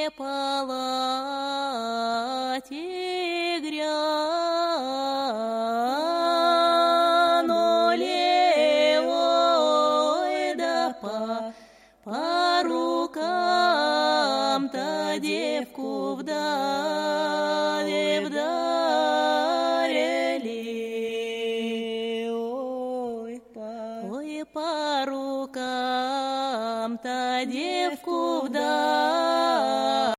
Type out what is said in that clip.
палате грянули, ой, да по рукам-то девку вдарили, ой, по рукам-то девку вдарили.